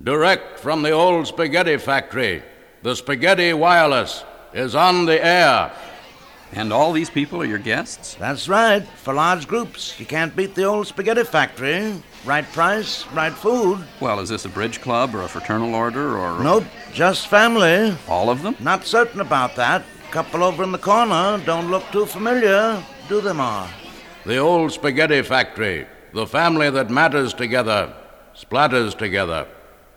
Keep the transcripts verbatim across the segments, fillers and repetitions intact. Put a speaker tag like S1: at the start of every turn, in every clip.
S1: Direct from the old spaghetti factory, the Spaghetti Wireless is on the air.
S2: And all these people are your guests?
S3: That's right. For large groups. You can't beat the old spaghetti factory. Right price, right food.
S2: Well, is this a bridge club or a fraternal order or...
S3: Nope, just family.
S2: All of them?
S3: Not certain about that. Couple over in the corner don't look too familiar, do they, Ma?
S1: The old spaghetti factory, the family that matters together, splatters together.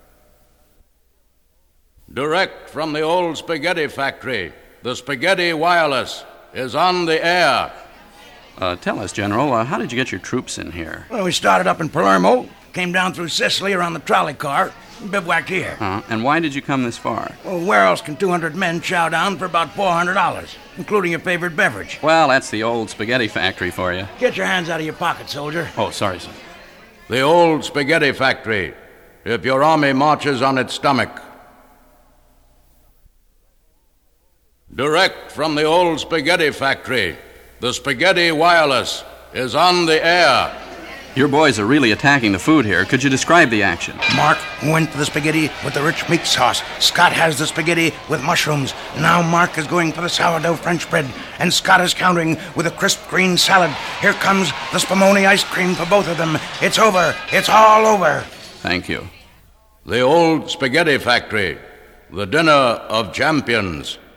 S1: Direct from the old spaghetti factory, the Spaghetti Wireless is on the air.
S2: Uh, tell us, General, uh, how did you get your troops in here?
S4: Well, we started up in Palermo, came down through Sicily around the trolley car, and bivouacked here.
S2: Uh, and why did you come this far?
S4: Well, where else can two hundred men chow down for about four hundred dollars, including your favorite beverage?
S2: Well, that's the old spaghetti factory for you.
S4: Get your hands out of your pocket, soldier.
S2: Oh, sorry, sir.
S1: The old spaghetti factory, if your army marches on its stomach. Direct from the old spaghetti factory, the Spaghetti Wireless is on the air.
S2: Your boys are really attacking the food here. Could you describe the action?
S4: Mark went for the spaghetti with the rich meat sauce. Scott has the spaghetti with mushrooms. Now Mark is going for the sourdough French bread, and Scott is countering with a crisp green salad. Here comes the spumoni ice cream for both of them. It's over. It's all over.
S2: Thank you.
S1: The old spaghetti factory, the dinner of champions.